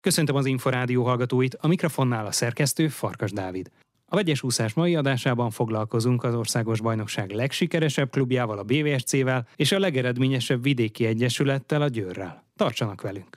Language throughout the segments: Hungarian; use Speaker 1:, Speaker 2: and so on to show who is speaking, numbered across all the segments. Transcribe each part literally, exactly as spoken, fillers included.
Speaker 1: Köszöntöm az Inforádió hallgatóit, a mikrofonnál a szerkesztő Farkas Dávid. A vegyes úszás mai adásában foglalkozunk az országos bajnokság legsikeresebb klubjával, a bé vé es cével, és a legeredményesebb vidéki egyesülettel, a Győrrel. Tartsanak velünk!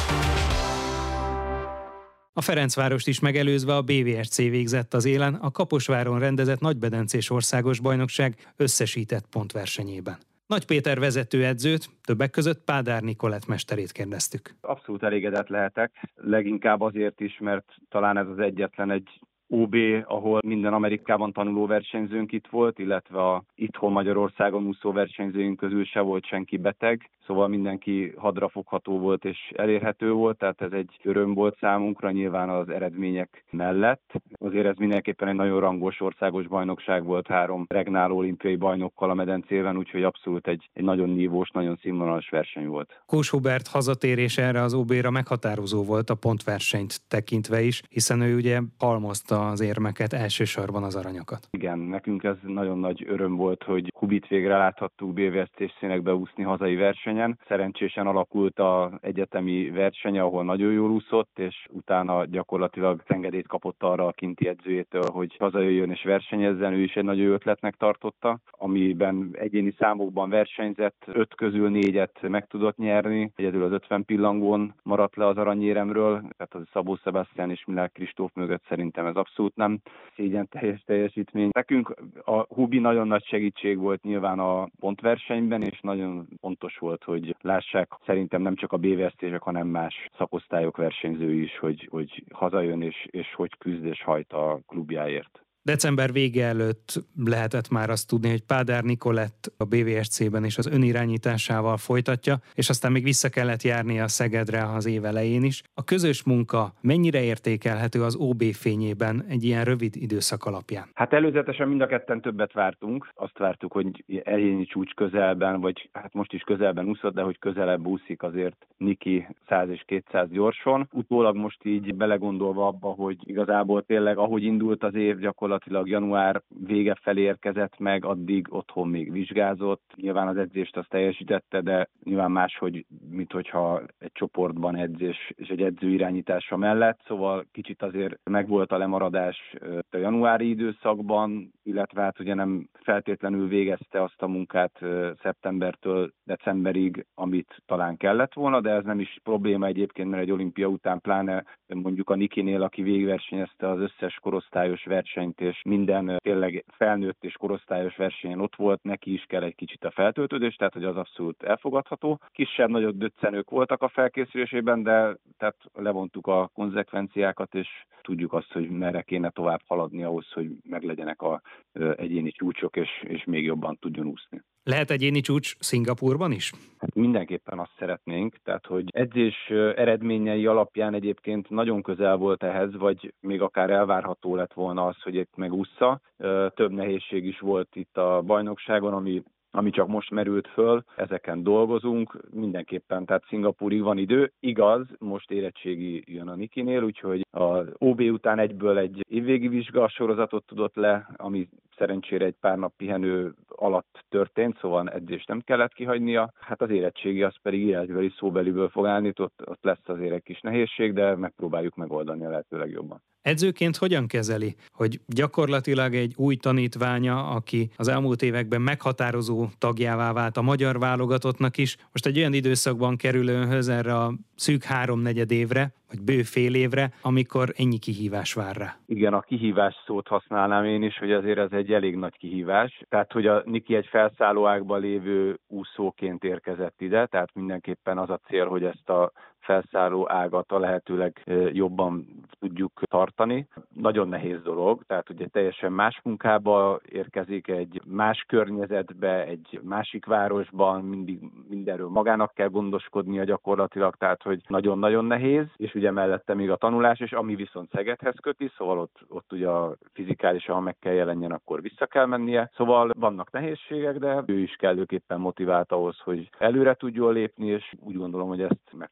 Speaker 1: A Ferencvárost is megelőzve a bé vé es cé végzett az élen a Kaposváron rendezett nagybedencés országos bajnokság összesített pontversenyében. Nagy Péter vezetőedzőt, többek között Pádár Nikolett mesterét kérdeztük.
Speaker 2: Abszolút elégedett lehetek, leginkább azért is, mert talán ez az egyetlen egy ó bé, ahol minden Amerikában tanuló versenyzőnk itt volt, illetve a itthon Magyarországon úszó versenyzőink közül se volt senki beteg, szóval mindenki hadrafogható volt és elérhető volt, tehát ez egy öröm volt számunkra, nyilván az eredmények mellett. Azért ez mindenképpen egy nagyon rangos országos bajnokság volt, három regnáló olimpiai bajnokkal a medencében, úgyhogy abszolút egy, egy nagyon nívós, nagyon színvonalas verseny volt.
Speaker 1: Kós Hubert hazatérése erre az ó béra meghatározó volt a pontversenyt tekintve is, hiszen ő ugye halmozta az érmeket, elsősorban az aranyakat.
Speaker 2: Igen, nekünk ez nagyon nagy öröm volt, hogy Hubit végre láthattuk bé vé es cés színekbe úszni hazai versenyen. Szerencsésen alakult az egyetemi verseny, ahol nagyon jól úszott, és utána gyakorlatilag engedélyt kapott arra a kinti edzőjétől, hogy hazajöjjön és versenyezzen. Ő is egy nagy jó ötletnek tartotta, amiben egyéni számokban versenyzett, öt közül négyet meg tudott nyerni. Egyedül az ötven pillangón maradt le az aranyéremről, tehát az Szabó Sebastian és Milák Kristóf mögött szerintem ez abszolút nem szégyen teljes teljesítmény. Nekünk a Hubi nagyon nagy segítség volt nyilván a pontversenyben, és nagyon fontos volt, hogy lássák szerintem nem csak a bé vé es cések, hanem más szakosztályok versenyzői is, hogy, hogy hazajön és, és hogy küzd és hajt a klubjáért.
Speaker 1: December vége előtt lehetett már azt tudni, hogy Pádár Nikolett a bé vé es cében is az önirányításával folytatja, és aztán még vissza kellett járnia a Szegedre az év elején is. A közös munka mennyire értékelhető az ó bé fényében egy ilyen rövid időszak alapján?
Speaker 2: Hát előzetesen mind a ketten többet vártunk. Azt vártuk, hogy Eljényi csúcs közelben, vagy hát most is közelben úszott, de hogy közelebb úszik azért Niki száz és kétszáz gyorsan. Utólag most így belegondolva abba, hogy igazából tényleg ahogy indult az év, gyakorlatilag január vége felé érkezett meg, addig otthon még vizsgázott. Nyilván az edzést azt teljesítette, de nyilván máshogy, mint hogyha egy csoportban edzés és egy edző irányítása mellett. Szóval kicsit azért megvolt a lemaradás a januári időszakban, illetve hát ugye nem feltétlenül végezte azt a munkát szeptembertől decemberig, amit talán kellett volna, de ez nem is probléma egyébként, mert egy olimpia után pláne mondjuk a Nikinél, aki végigversenyezte az összes korosztályos versenyt, és minden tényleg felnőtt és korosztályos versenyen ott volt, neki is kell egy kicsit a feltöltődés, tehát hogy az abszolút elfogadható. Kisebb-nagyobb döccenők voltak a felkészülésében, de tehát levontuk a konzekvenciákat, és tudjuk azt, hogy merre kéne tovább haladni ahhoz, hogy meglegyenek az egyéni csúcsok, és, és még jobban tudjon úszni.
Speaker 1: Lehet egyéni csúcs Szingapúrban is?
Speaker 2: Hát mindenképpen azt szeretnénk, tehát hogy edzés eredményei alapján egyébként nagyon közel volt ehhez, vagy még akár elvárható lett volna az, hogy itt megússza. Több nehézség is volt itt a bajnokságon, ami ami csak most merült föl, ezeken dolgozunk, mindenképpen, tehát Szingapúrig van idő. Igaz, most érettségi jön a Nikinél, úgyhogy az ó bé után egyből egy évvégi vizsga sorozatot tudott le, ami szerencsére egy pár nap pihenő alatt történt, szóval edzést nem kellett kihagynia. Hát az érettségi az pedig írásbeli szóbeliből fog állni, ott, ott lesz azért egy kis nehézség, de megpróbáljuk megoldani a lehető legjobban.
Speaker 1: Edzőként hogyan kezeli, hogy gyakorlatilag egy új tanítványa, aki az elmúlt években meghatározó tagjává vált a magyar válogatottnak is, most egy olyan időszakban kerül önhöz erre a szűk háromnegyed évre, vagy bő fél évre, amikor ennyi kihívás vár rá?
Speaker 2: Igen, a kihívás szót használnám én is, hogy azért ez egy elég nagy kihívás. Tehát, hogy a Niki egy felszálló ágban lévő úszóként érkezett ide, tehát mindenképpen az a cél, hogy ezt a felszálló ágat a lehetőleg jobban tudjuk tartani. Nagyon nehéz dolog, tehát ugye teljesen más munkába érkezik, egy más környezetbe, egy másik városban, mindig mindenről magának kell gondoskodnia gyakorlatilag, tehát hogy nagyon-nagyon nehéz, és ugye mellette még a tanulás, és ami viszont Szegedhez köti, szóval ott, ott ugye a fizikálisan, ha meg kell jelenjen, akkor vissza kell mennie. Szóval vannak nehézségek, de ő is kellőképpen motivált ahhoz, hogy előre tudjon lépni, és úgy gondolom, hogy ezt meg fogjuk tudni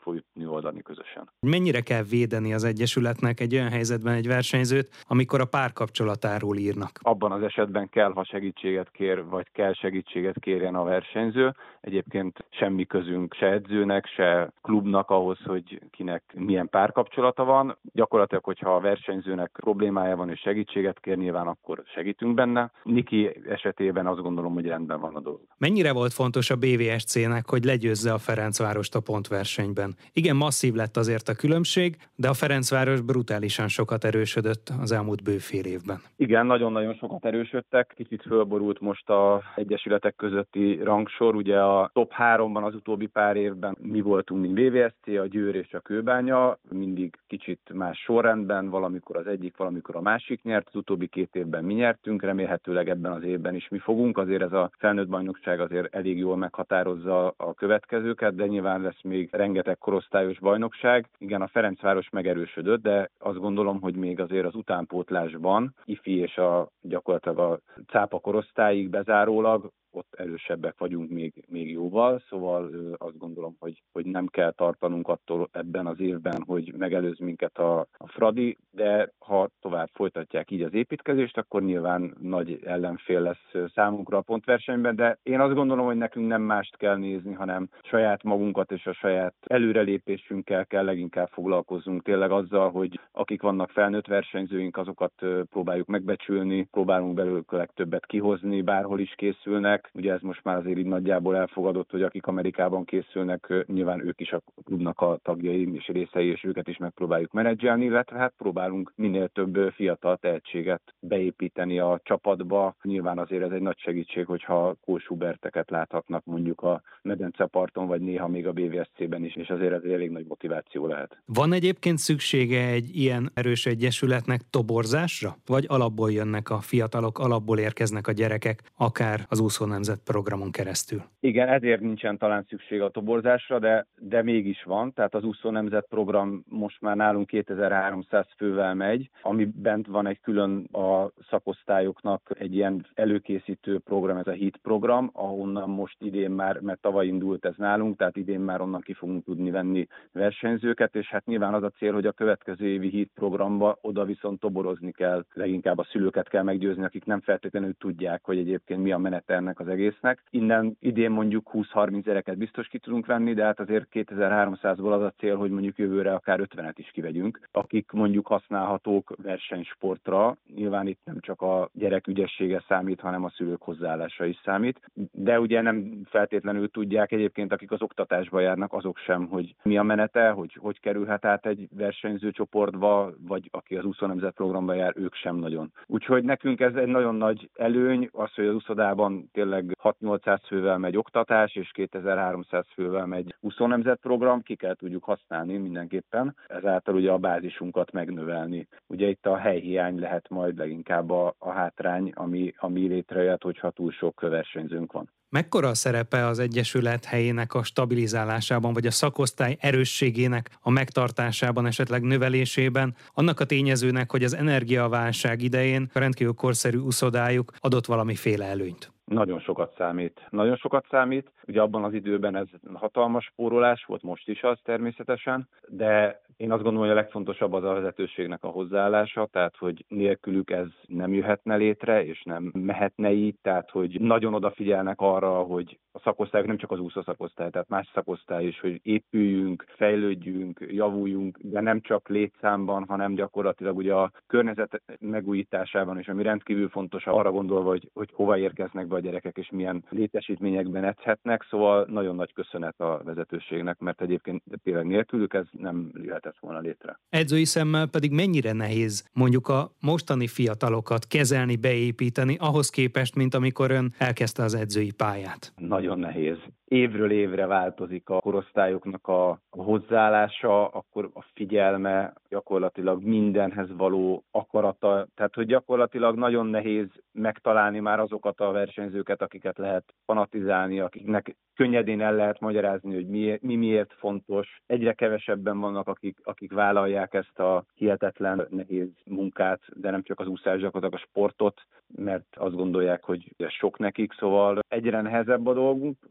Speaker 2: tudni oldani közösen.
Speaker 1: Mennyire kell védeni az egyesületnek egy olyan helyzetben egy versenyzőt, amikor a párkapcsolatáról írnak?
Speaker 2: Abban az esetben kell, ha segítséget kér, vagy kell segítséget kérjen a versenyző. Egyébként semmi közünk se edzőnek, se klubnak ahhoz, hogy kinek milyen párkapcsolata van. Gyakorlatilag, hogyha a versenyzőnek problémája van és segítséget kér, nyilván akkor segítünk benne. Niki esetében azt gondolom, hogy rendben van a dolog.
Speaker 1: Mennyire volt fontos a bé vé es cé-nek, hogy legyőzze a Ferencvárost a pontversenyben? Igen, masszív lett azért a különbség, de a Ferencváros brutálisan sokat erősödött az elmúlt bő fél évben.
Speaker 2: Igen, nagyon-nagyon sokat erősödtek. Kicsit fölborult most az egyesületek közötti rangsor. Ugye a top háromban az utóbbi pár évben mi voltunk, mint bé vé es cé, a Győr és a Kőbánya, mindig kicsit más sorrendben, valamikor az egyik, valamikor a másik nyert. Az utóbbi két évben mi nyertünk, remélhetőleg ebben az évben is mi fogunk. Azért ez a felnőtt bajnokság azért elég jól meghatározza a következőket, de nyilván lesz még rengeteg korosztályos bajnokság. Igen, a Ferencváros megerősödött, de azt gondolom, hogy még azért az utánpótlásban, ifi és a gyakorlatilag a cápa korosztályig bezárólag ott erősebbek vagyunk még, még jóval, szóval azt gondolom, hogy, hogy nem kell tartanunk attól ebben az évben, hogy megelőz minket a, a Fradi, de ha tovább folytatják így az építkezést, akkor nyilván nagy ellenfél lesz számunkra a pontversenyben, de én azt gondolom, hogy nekünk nem mást kell nézni, hanem saját magunkat és a saját előrelépésünkkel kell leginkább foglalkozzunk tényleg azzal, hogy akik vannak felnőtt versenyzőink, azokat próbáljuk megbecsülni, próbálunk belőlük a legtöbbet kihozni, bárhol is készülnek. Ugye ez most már azért így nagyjából elfogadott, hogy akik Amerikában készülnek, nyilván ők is a klubnak a tagjai és részei, és őket is megpróbáljuk menedzselni, illetve hát próbálunk minél több fiatal tehetséget beépíteni a csapatba. Nyilván azért ez egy nagy segítség, hogyha Kós Huberteket láthatnak mondjuk a medenceparton, vagy néha még a bé vé es cé-ben is, és azért ez elég nagy motiváció lehet.
Speaker 1: Van egyébként szüksége egy ilyen erős egyesületnek toborzásra? Vagy alapból jönnek a fiatalok, alapból érkeznek a gyerekek, akár az úszó nemzet programon keresztül?
Speaker 2: Igen, ezért nincsen talán szükség a toborzásra, de, de mégis van. Tehát az úszó nemzet program most már nálunk kétezer-háromszáz fővel megy, ami bent van egy külön a szakosztályoknak egy ilyen előkészítő program, ez a HEAT program, ahonnan most idén már, mert tavaly indult ez nálunk, tehát idén már onnan ki fogunk tudni venni versenyzőket, és hát nyilván az a cél, hogy a következő évi HEAT programba oda viszont toborozni kell, leginkább a szülőket kell meggyőzni, akik nem feltétlenül tudják, hogy egyébként mi a menete ennek az egésznek. Innen idén mondjuk húsz-harminc gyereket biztos ki tudunk venni, de hát azért kétezer-háromszázból az a cél, hogy mondjuk jövőre akár ötvenet is kivegyünk, akik mondjuk használhatók versenysportra. Nyilván itt nem csak a gyerek ügyessége számít, hanem a szülők hozzáállása is számít. De ugye nem feltétlenül tudják egyébként, akik az oktatásba járnak, azok sem, hogy mi a menete, hogy hogy kerülhet át egy versenyző csoportba, vagy aki az úszó nemzet programba jár, ők sem nagyon. Úgyhogy nekünk ez egy nagyon nagy előny, az, hogy az úszodában tényleg hat-nyolcszáz fővel megy oktatás, és kétezer-háromszáz fővel megy úszó nemzet program, ki kell tudjuk használni mindenképpen, ezáltal ugye a bázisunkat megnövelni. Ugye itt a helyhiány lehet majd leginkább a, a hátrány, ami, ami létrejött, hogyha túl sok versenyzőnk van.
Speaker 1: Mekkora a szerepe az egyesület helyének a stabilizálásában, vagy a szakosztály erősségének a megtartásában, esetleg növelésében, annak a tényezőnek, hogy az energiaválság idején a rendkívül korszerű uszodájuk adott valamiféle előnyt?
Speaker 2: Nagyon sokat számít. Nagyon sokat számít. Ugye abban az időben ez hatalmas spórolás volt, most is az természetesen, de én azt gondolom, hogy a legfontosabb az a vezetőségnek a hozzáállása, tehát hogy nélkülük ez nem jöhetne létre, és nem mehetne így, tehát hogy nagyon odafigyelnek arra, hogy a szakosztályok nem csak az úszó szakosztály, tehát más szakosztály is, hogy épüljünk, fejlődjünk, javuljunk, de nem csak létszámban, hanem gyakorlatilag ugye a környezet megújításában is, ami rendkívül fontos arra gondolva, hogy, hogy hova érkeznek be a gyerekek, és milyen létesítményekben edzhetnek, szóval nagyon nagy köszönet a vezetőségnek, mert egyébként tényleg nélkülük ez nem jöhetett volna létre.
Speaker 1: Edzői szemmel pedig mennyire nehéz mondjuk a mostani fiatalokat kezelni, beépíteni, ahhoz képest, mint amikor ön elkezdte az edzői pályát?
Speaker 2: Nagyon nehéz. Évről évre változik a korosztályoknak a hozzáállása, akkor a figyelme, gyakorlatilag mindenhez való akarata, tehát hogy gyakorlatilag nagyon nehéz megtalálni már azokat a versenyzőket, akiket lehet fanatizálni, akiknek könnyedén el lehet magyarázni, hogy mi, mi miért fontos. Egyre kevesebben vannak, akik, akik vállalják ezt a hihetetlen nehéz munkát, de nem csak az úszás, gyakorlatilag a sportot, mert azt gondolják, hogy ez sok nekik, szóval egyre nehezebb a dolgunk. Remélem,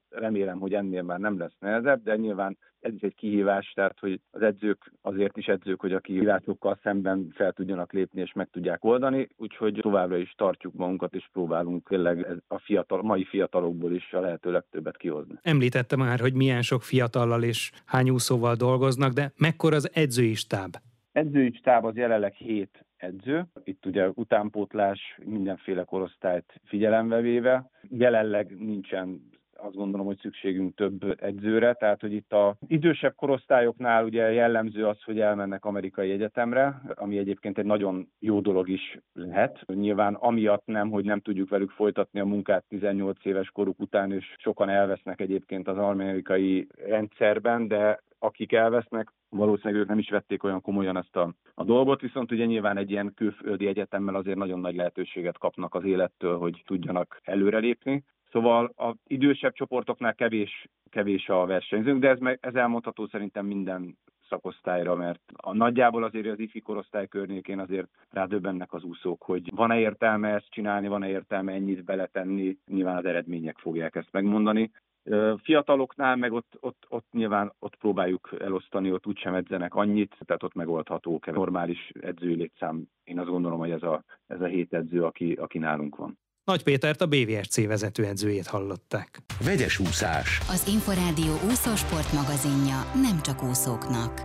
Speaker 2: remélem, hogy ennél már nem lesz nehezebb, de nyilván ez is egy kihívás, tehát hogy az edzők azért is edzők, hogy a kihívásokkal szemben fel tudjanak lépni és meg tudják oldani, úgyhogy továbbra is tartjuk magunkat és próbálunk tényleg a fiatal, mai fiatalokból is a lehető legtöbbet kihozni.
Speaker 1: Említette már, hogy milyen sok fiatallal és hány úszóval dolgoznak, de mekkora az edzői stáb?
Speaker 2: Edzői stáb az jelenleg hét edző, itt ugye utánpótlás, mindenféle korosztályt figyelembe véve. Jelenleg nincsen, azt gondolom, hogy szükségünk több edzőre, tehát hogy itt az idősebb korosztályoknál ugye jellemző az, hogy elmennek amerikai egyetemre, ami egyébként egy nagyon jó dolog is lehet. Nyilván amiatt nem, hogy nem tudjuk velük folytatni a munkát tizennyolc éves koruk után, és sokan elvesznek egyébként az amerikai rendszerben, de akik elvesznek, valószínűleg ők nem is vették olyan komolyan ezt a, a dolgot, viszont ugye nyilván egy ilyen külföldi egyetemmel azért nagyon nagy lehetőséget kapnak az élettől, hogy tudjanak előrelépni. Szóval az idősebb csoportoknál kevés, kevés a versenyzőnk, de ez, meg, ez elmondható szerintem minden szakosztályra, mert a nagyjából azért az ifi korosztály környékén azért rádöbbennek az úszók, hogy van-e értelme ezt csinálni, van-e értelme ennyit beletenni, nyilván az eredmények fogják ezt megmondani. Fiataloknál meg ott, ott, ott nyilván ott próbáljuk elosztani, ott úgysem edzenek annyit, tehát ott megoldható normális edzői létszám. Én azt gondolom, hogy ez a, ez a hét edző, aki, aki nálunk van.
Speaker 1: Nagy Pétert, a bé vé es cé vezetőedzőjét hallották.
Speaker 3: Vegyes úszás.
Speaker 4: Az Inforádió úszósport magazinja nem csak úszóknak.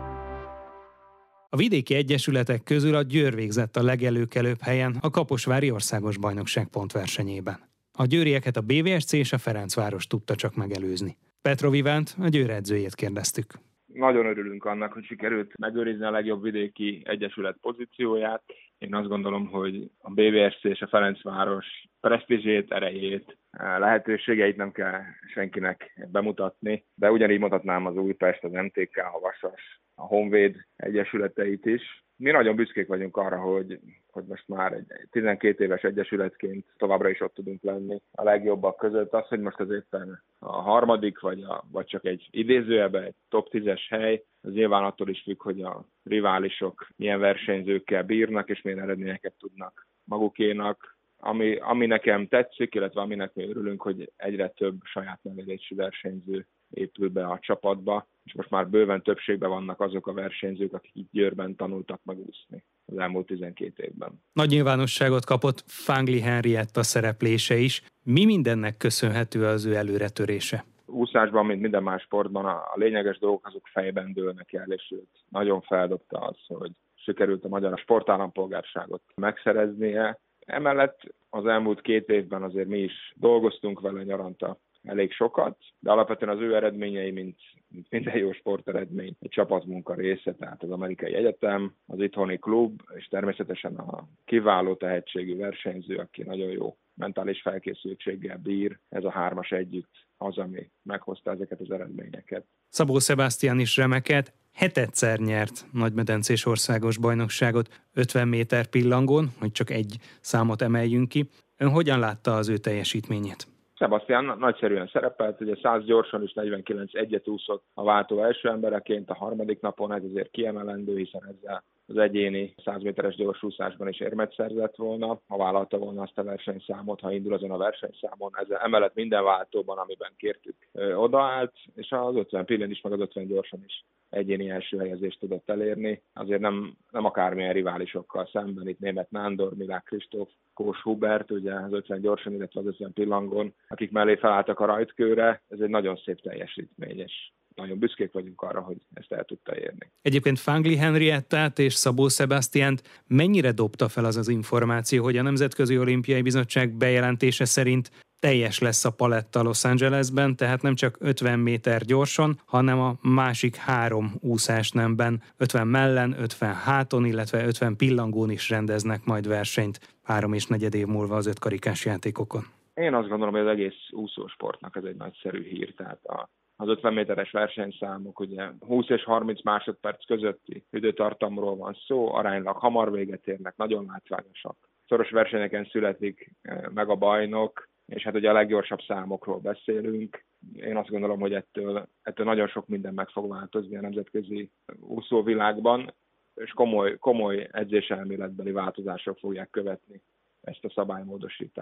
Speaker 1: A vidéki egyesületek közül a Győr végzett a legelőkelőbb helyen a Kaposvári Országos Bajnokság pontversenyében. A győrieket a bé vé es cé és a Ferencváros tudta csak megelőzni. Petrov Ivánt, a Győr edzőjét kérdeztük.
Speaker 5: Nagyon örülünk annak, hogy sikerült megőrizni a legjobb vidéki egyesület pozícióját. Én azt gondolom, hogy a bé vé es cé és a Ferencváros presztízsét, erejét, lehetőségeit nem kell senkinek bemutatni, de ugyanígy mutatnám az Újpest, az em té ká, a Vasas, a Honvéd egyesületeit is. Mi nagyon büszkék vagyunk arra, hogy, hogy most már egy tizenkét éves egyesületként továbbra is ott tudunk lenni a legjobbak között. Az, hogy most az éppen a harmadik, vagy, a, vagy csak egy idézőjelben egy top tízes hely, az nyilván attól is függ, hogy a riválisok milyen versenyzőkkel bírnak, és milyen eredményeket tudnak magukénak. Ami, ami nekem tetszik, illetve aminek mi örülünk, hogy egyre több saját nevelési versenyző épül be a csapatba, és most már bőven többségben vannak azok a versenyzők, akik itt Győrben tanultak megúszni az elmúlt tizenkét évben.
Speaker 1: Nagy nyilvánosságot kapott Fangli Henrietta szereplése is. Mi mindennek köszönhető az ő előretörése?
Speaker 5: Úszásban, mint minden más sportban, a lényeges dolgok azok fejben dőlnek el, és őt nagyon feldobta az, hogy sikerült a magyar sportállampolgárságot megszereznie. Emellett az elmúlt két évben azért mi is dolgoztunk vele nyaranta elég sokat, de alapvetően az ő eredményei, mint, mint minden jó sporteredmény, egy csapatmunka része, tehát az amerikai egyetem, az itthoni klub, és természetesen a kiváló tehetségű versenyző, aki nagyon jó mentális felkészültséggel bír, ez a hármas együtt az, ami meghozta ezeket az eredményeket.
Speaker 1: Szabó Sebastian is remeked, hetedszer nyert nagymedencés országos bajnokságot ötven méter pillangón, hogy csak egy számot emeljünk ki. Ön hogyan látta az ő teljesítményét?
Speaker 5: Sebastian nagyszerűen szerepelt, ugye száz gyorsan is negyvenkilenc egyet úszott a váltó első embereként a harmadik napon, ez azért kiemelendő, hiszen ezzel az egyéni száz méteres gyorsúszásban is érmet szerzett volna, ha vállalta volna azt a versenyszámot, ha indul azon a versenyszámon. Ezzel emellett minden váltóban, amiben kértük, odaállt, és az ötven pillen is, meg az ötven gyorsan is egyéni első helyezést tudott elérni. Azért nem, nem akármilyen riválisokkal szemben, itt Németh Nándor, Milák Kristóf, Kós Hubert, ugye az ötven gyorsan, illetve az ötven pillangon, akik mellé felálltak a rajtkőre, ez egy nagyon szép teljesítmény, és nagyon büszkék vagyunk arra, hogy ezt el tudta érni.
Speaker 1: Egyébként Fangli Henriettát és Szabó Sebastiant mennyire dobta fel az az információ, hogy a Nemzetközi Olimpiai Bizottság bejelentése szerint teljes lesz a paletta Los Angelesben, tehát nem csak ötven méter gyorsan, hanem a másik három úszásnemben, ötven mellen, ötven háton, illetve ötven pillangón is rendeznek majd versenyt három és negyed év múlva az ötkarikás játékokon.
Speaker 5: Én azt gondolom, hogy az egész úszósportnak ez egy nagyszerű hír, tehát a az ötven méteres versenyszámok, ugye húsz és harminc másodperc közötti időtartamról van szó, aránylag hamar véget érnek, nagyon látványosak. Szoros versenyeken születik meg a bajnok, és hát ugye a leggyorsabb számokról beszélünk. Én azt gondolom, hogy ettől, ettől nagyon sok minden meg fog változni a nemzetközi úszóvilágban, és komoly, komoly edzéselméletbeli változások fogják követni ezt a szabálymódosítást.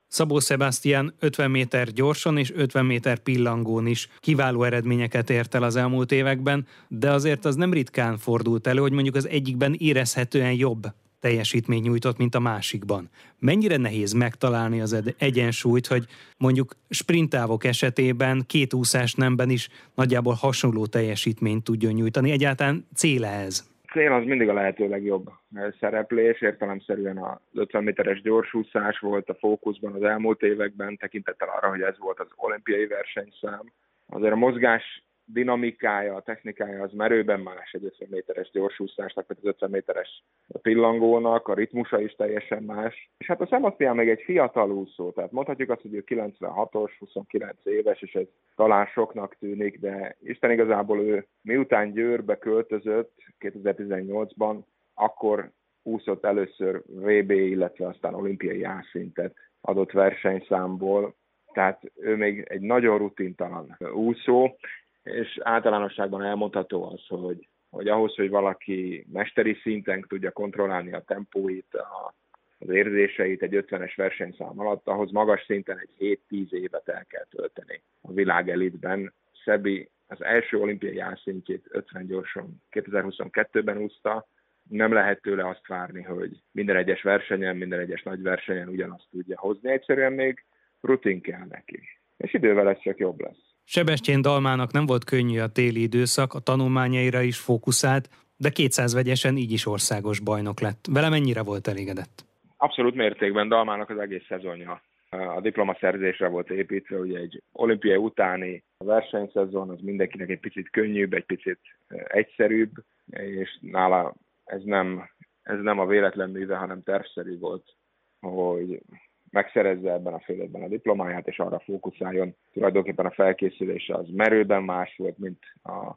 Speaker 1: Szabó Sebastian ötven méter gyorsan és ötven méter pillangón is kiváló eredményeket ért el az elmúlt években, de azért az nem ritkán fordult elő, hogy mondjuk az egyikben érezhetően jobb teljesítmény nyújtott, mint a másikban. Mennyire nehéz megtalálni az egyensúlyt, hogy mondjuk sprinttávok esetében két úszás nemben is nagyjából hasonló teljesítményt tudjon nyújtani? Egyáltalán cél ez?
Speaker 5: Cél az mindig a lehető legjobb szereplés, értelemszerűen az ötven méteres gyorsúszás volt a fókuszban az elmúlt években, tekintettel arra, hogy ez volt az olimpiai versenyszám. Azért a mozgás dinamikája, a technikája az merőben más egy ötven méteres gyorsúszásnak, vagy az ötven méteres pillangónak, a ritmusa is teljesen más. És hát a Sebastian még egy fiatal úszó, tehát mondhatjuk azt, hogy ő kilencvenhatos, huszonkilenc éves, és ez talán soknak tűnik, de Isten igazából ő miután Győrbe költözött kétezer-tizennyolcban, akkor úszott először vé bé, illetve aztán olimpiai A-szintet adott versenyszámból, tehát ő még egy nagyon rutintalan úszó, és általánosságban elmondható az, hogy, hogy ahhoz, hogy valaki mesteri szinten tudja kontrollálni a tempóit, a, az érzéseit egy ötvenes versenyszám alatt, ahhoz magas szinten egy hét-tíz évet el kell tölteni a világ elitben. Sebi az első olimpiai A-szintjét ötven gyorsan kétezer-huszonkettőben úszta, nem lehet tőle azt várni, hogy minden egyes versenyen, minden egyes nagy versenyen ugyanazt tudja hozni, egyszerűen még rutin kell neki. És idővel ez csak jobb lesz.
Speaker 1: Sebestyén Dalmának nem volt könnyű a téli időszak, a tanulmányaira is fókuszált, de kétszáz vegyesen így is országos bajnok lett. Vele mennyire volt elégedett?
Speaker 5: Abszolút mértékben. Dalmának az egész szezonja a diplomaszerzésre volt építve, ugye egy olimpiai utáni versenyszezon az mindenkinek egy picit könnyűbb, egy picit egyszerűbb, és nála ez nem, ez nem a véletlen műve, hanem tervszerű volt, hogy megszerezze ebben a fél évben a diplomáját, és arra fókuszáljon. Tulajdonképpen a felkészülése az merőben más volt, mint a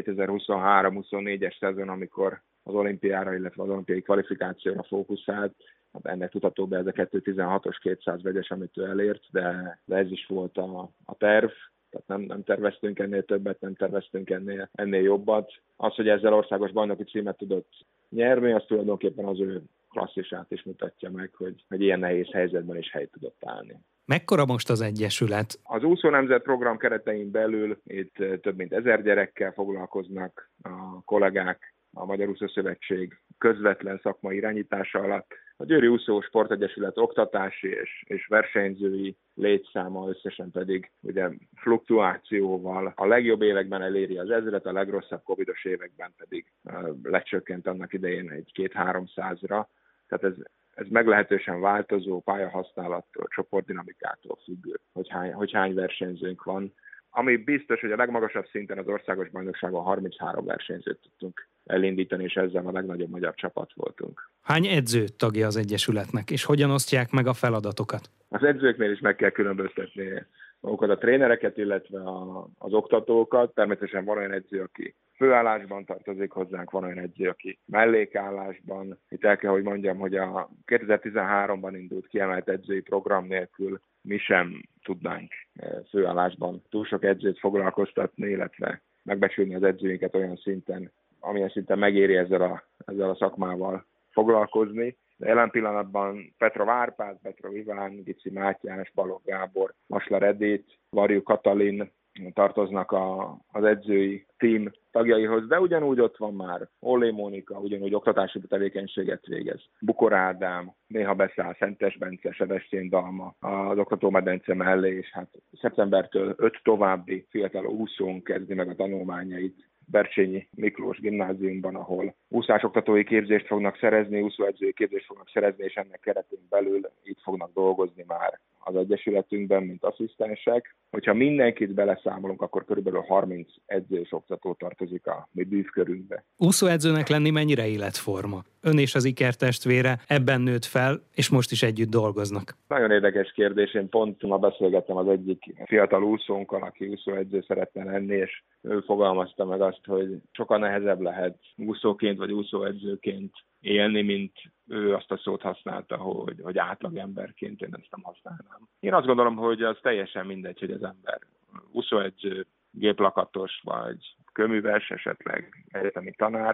Speaker 5: kétezer-huszonhárom-huszonnégyes szezon, amikor az olimpiára, illetve az olimpiai kvalifikációra fókuszált. Hát ennek tudható be ez a kétezer-tizenhatos kétszáz vegyes, amit ő elért, de, de ez is volt a, a terv. Tehát nem, nem terveztünk ennél többet, nem terveztünk ennél, ennél jobbat. Az, hogy ezzel országos bajnoki címet tudott nyerni, az tulajdonképpen az ő klasszisát is mutatja meg, hogy, hogy ilyen nehéz helyzetben is helyt tudott állni.
Speaker 1: Mekkora most az Egyesület?
Speaker 5: Az úszó nemzet program keretein belül itt több mint ezer gyerekkel foglalkoznak a kollégák, a Magyar Úszó Szövetség közvetlen szakmai irányítása alatt. A Győri Úszó Sportegyesület oktatási és, és versenyzői létszáma összesen pedig ugye fluktuációval a legjobb években eléri az ezret, a legrosszabb covidos években pedig uh, lecsökkent annak idején egy két-háromszázra. Tehát ez, ez meglehetősen változó pályahasználattól, csoportdinamikától függő, hogy hány, hogy hány versenyzőnk van. Ami biztos, hogy a legmagasabb szinten az országos bajnokságon harminchárom versenyzőt tudtunk elindítani, és ezzel a legnagyobb magyar csapat voltunk.
Speaker 1: Hány edző tagja az Egyesületnek, és hogyan osztják meg a feladatokat?
Speaker 5: Az edzőknél is meg kell különböztetni magukat a trénereket, illetve a, az oktatókat. Természetesen van olyan edző, aki főállásban tartozik hozzánk, van olyan edző, aki mellékállásban. Itt el kell, hogy mondjam, hogy a kétezer-tizenháromban indult kiemelt edzői program nélkül mi sem tudnánk főállásban túl sok edzőt foglalkoztatni, illetve megbecsülni az edzőinket olyan szinten, amilyen szinten megéri ezzel a, ezzel a szakmával foglalkozni. De jelen pillanatban Petrov Árpád, Petrov Iván, Gici Mátyás, Balogh Gábor, Masler Edith, Varjú Katalin tartoznak a, az edzői tím tagjaihoz, de ugyanúgy ott van már Ollé Mónika, ugyanúgy oktatási tevékenységet végez. Bukor Ádám, néha beszáll Szentes Bence, Sebestyén Dalma az oktatómedence mellé, és hát szeptembertől öt további fiatal úszónk kezdi meg a tanulmányait Bercsényi Miklós gimnáziumban, ahol úszásoktatói képzést fognak szerezni, úszóedzői képzést fognak szerezni, és ennek keretén belül itt fognak dolgozni már az Egyesületünkben, mint asszisztensek. Hogyha mindenkit beleszámolunk, akkor körülbelül harminc edző és oktató tartozik a mi bűvkörünkbe.
Speaker 1: Úszóedzőnek lenni mennyire életforma? Ön és az ikertestvére ebben nőtt fel, és most is együtt dolgoznak.
Speaker 5: Nagyon érdekes kérdés. Én pont ma beszélgettem az egyik fiatal úszónkkal, aki úszóedző szeretne lenni, és ő fogalmazta meg azt, hogy sokkal nehezebb lehet úszóként vagy úszóedzőként élni, mint ő azt a szót használta, hogy, hogy átlagemberként, én ezt nem használnám. Én azt gondolom, hogy az teljesen mindegy, hogy az ember úszóedző, géplakatos vagy köműves, esetleg egyetemi tanár.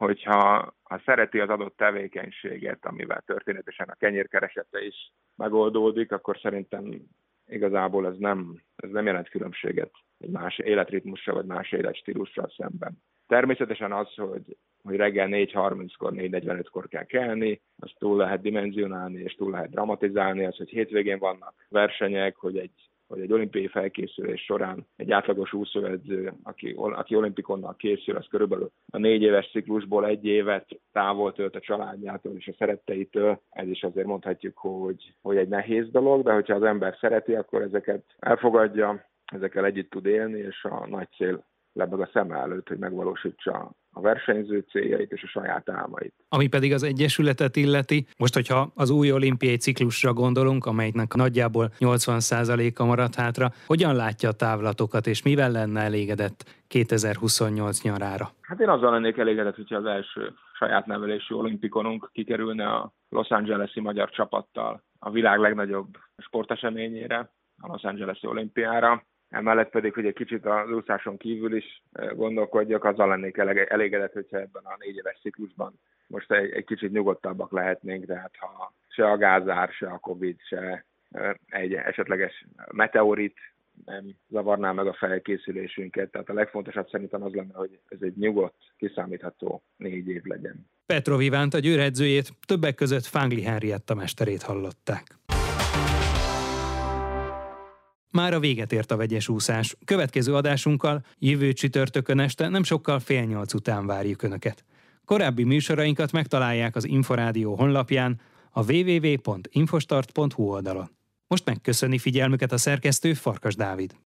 Speaker 5: hogyha ha szereti az adott tevékenységet, amivel történetesen a kenyérkeresete is megoldódik, akkor szerintem igazából ez nem, ez nem jelent különbséget egy más életritmussal vagy más életstílussal szemben. Természetesen az, hogy, hogy reggel négy harminckor, négy negyvenötkor kell kelni, azt túl lehet dimenzionálni és túl lehet dramatizálni, az, hogy hétvégén vannak versenyek, hogy egy hogy egy olimpiai felkészülés során egy átlagos úszóedző, aki, aki olimpikonnal készül, az körülbelül a négy éves ciklusból egy évet távol tölt a családjától és a szeretteitől. Ez is azért mondhatjuk, hogy, hogy egy nehéz dolog, de hogyha az ember szereti, akkor ezeket elfogadja, ezekkel együtt tud élni, és a nagy cél lebeg a szem előtt, hogy megvalósítsa a versenyző céljait és a saját álmait.
Speaker 1: Ami pedig az Egyesületet illeti, most, hogyha az új olimpiai ciklusra gondolunk, amelynek nagyjából nyolcvan százaléka maradt hátra, hogyan látja a távlatokat, és mivel lenne elégedett kétezer-huszonnyolc nyarára?
Speaker 5: Hát én azzal lennék elégedett, hogyha az első saját nevelésű olimpikonunk kikerülne a Los Angeles-i magyar csapattal a világ legnagyobb sporteseményére, a Los Angeles-i olimpiára. Emellett pedig, hogy egy kicsit az úszáson kívül is gondolkodjak, azzal lennék elégedett, hogyha ebben a négy éves ciklusban most egy, egy kicsit nyugodtabbak lehetnénk, tehát ha se a gázár, se a Covid, se egy esetleges meteorit nem zavarná meg a felkészülésünket. Tehát a legfontosabb szerintem az lenne, hogy ez egy nyugodt, kiszámítható négy év legyen.
Speaker 1: Petrov Ivánt, a Győr edzőjét, többek között Fángli Henrietta mesterét hallották. Már a véget ért a vegyes úszás. Következő adásunkkal jövő csütörtökön este nem sokkal fél nyolc után várjuk Önöket. Korábbi műsorainkat megtalálják az Inforádió honlapján, a double-u double-u double-u pont infostart pont hu oldalon. Most megköszöni figyelmüket a szerkesztő, Farkas Dávid.